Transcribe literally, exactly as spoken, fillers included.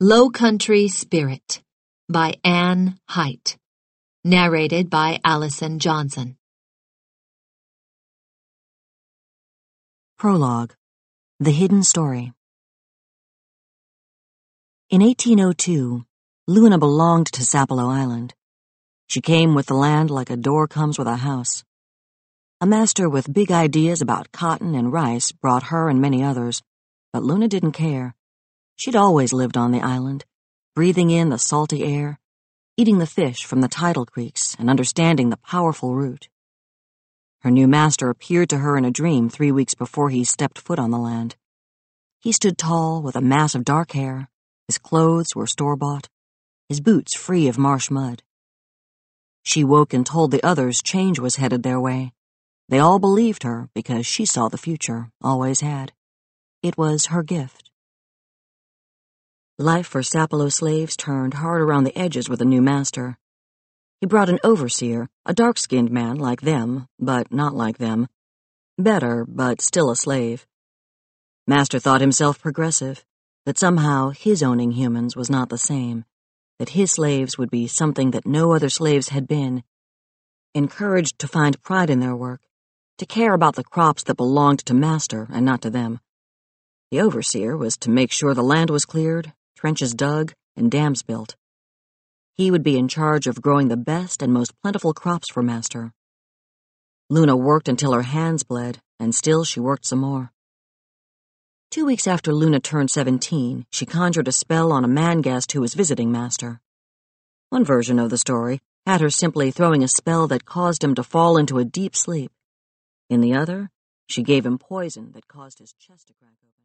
Low Country Spirit by Anne Height. Narrated by Allison Johnson. Prologue. The Hidden Story. In eighteen oh two, Luna belonged to Sapelo Island. She came with the land like a door comes with a house. A master with big ideas about cotton and rice brought her and many others, but Luna didn't care. She'd always lived on the island, breathing in the salty air, eating the fish from the tidal creeks, and understanding the powerful root. Her new master appeared to her in a dream three weeks before he stepped foot on the land. He stood tall with a mass of dark hair. His clothes were store-bought, his boots free of marsh mud. She woke and told the others change was headed their way. They all believed her because she saw the future, always had. It was her gift. Life for Sapelo slaves turned hard around the edges with a new master. He brought an overseer, a dark-skinned man like them, but not like them. Better, but still a slave. Master thought himself progressive, that somehow his owning humans was not the same, that his slaves would be something that no other slaves had been, encouraged to find pride in their work, to care about the crops that belonged to Master and not to them. The overseer was to make sure the land was cleared, trenches dug, and dams built. He would be in charge of growing the best and most plentiful crops for Master. Luna worked until her hands bled, and still she worked some more. Two weeks after Luna turned seventeen, she conjured a spell on a man guest who was visiting Master. One version of the story had her simply throwing a spell that caused him to fall into a deep sleep. In the other, she gave him poison that caused his chest to crack open.